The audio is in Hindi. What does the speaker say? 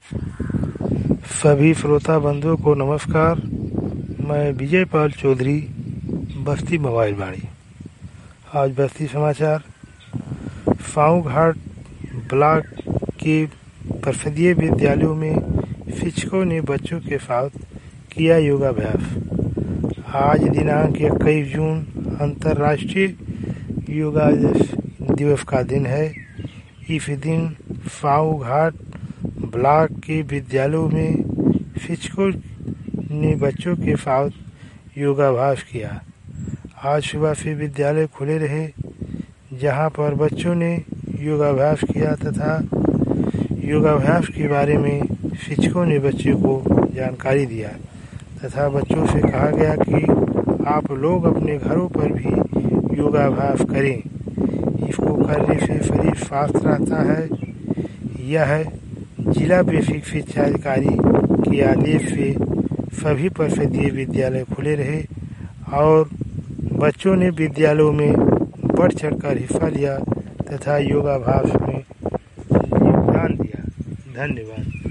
सभी श्रोता बंधुओं को नमस्कार। मैं विजय पाल चौधरी, बस्ती मोबाइल बाड़ी। आज बस्ती समाचार। फाऊ घाट ब्लॉक के परिषदीय विद्यालयों में शिक्षकों ने बच्चों के साथ किया योगाभ्यास। आज दिनांक 21 जून अंतर्राष्ट्रीय योगा दिवस का दिन है। इस दिन फाऊ घाट ब्लॉक के विद्यालयों में शिक्षकों ने बच्चों के साथ योगाभ्यास किया। आज सुबह से विद्यालय खुले रहे, जहां पर बच्चों ने योगाभ्यास किया तथा योगाभ्यास के बारे में शिक्षकों ने बच्चों को जानकारी दिया तथा बच्चों से कहा गया कि आप लोग अपने घरों पर भी योगाभ्यास करें। इसको करने से शरीर स्वस्थ रहता है। यह जिला बेसिक शिक्षा अधिकारी के आदेश से सभी परिषदीय विद्यालय खुले रहे और बच्चों ने विद्यालयों में बढ़ चढ़कर हिस्सा लिया तथा योगाभ्यास में योगदान दिया। धन्यवाद।